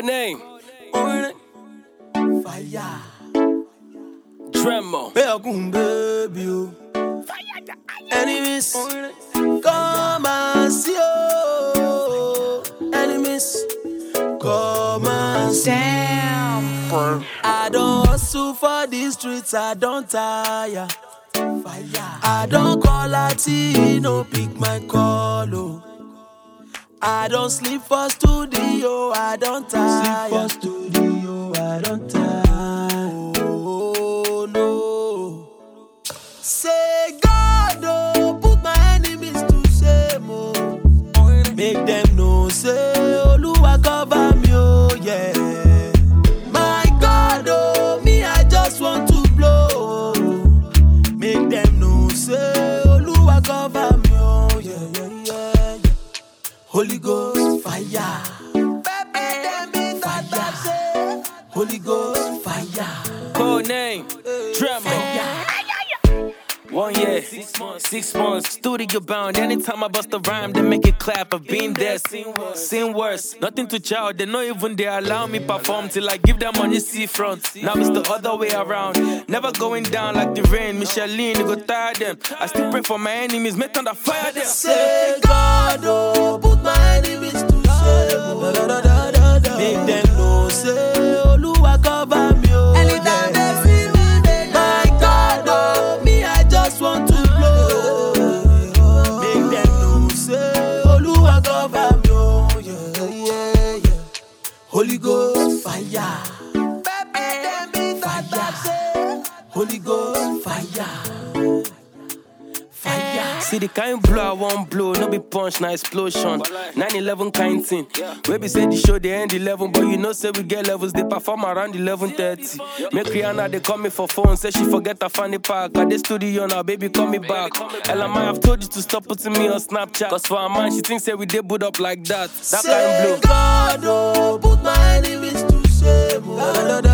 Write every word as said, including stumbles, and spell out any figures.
Code name. Fire. Tremor. Welcome, baby. Enemies, come and see you. Enemies, come and see. Damn. I don't hustle for these streets, I don't tire. Fire. I don't call a T, no pick my call. Oh. I don't sleep for studio, I don't tire. Sleep for studio, I don't tire. Oh no. Say God, oh, put my enemies to shame. Oh. Make them know, say Oluwa cover me, oh yeah. My God, oh, me I just want to blow. Make them know, say Oluwa cover me, oh yeah, yeah, yeah, yeah. Holy Ghost fire, baby, fire. Holy Ghost fire. Code name. Tremor. One year, six months, six months, studio bound. Anytime I bust a rhyme, they make it clap. I've been there, seen worse, seen worse. Nothing to child, they know even they allow me perform till I give them money see front. Now it's the other way around. Never going down like the rain. Micheline, you go tire them. I still pray for my enemies, make thunder fire them. Say God, oh, put my enemies to shame. Make them know, say Oluwa cover me, oh. Anytime they see me, they My God, oh, me I just want to blow. Make them know, say Oluwa cover me, oh yeah, yeah, yeah. Holy Ghost fire, baby, fire. Holy Ghost fire, fire. See the kind blow I won't blow, no be punch, na explosion. nine eleven kind thing. Maybe say the show they end eleven, but you know say we get levels, they perform around eleven thirty. Make Rihanna, they call me for phone, say she forget her funny pack. At the studio now, baby, call me back. Ella, I have told you to stop putting me on Snapchat. Cause for a man, she thinks say we dey boot up like that. That Say kind blow. God, oh, put my enemies to shame. Oh.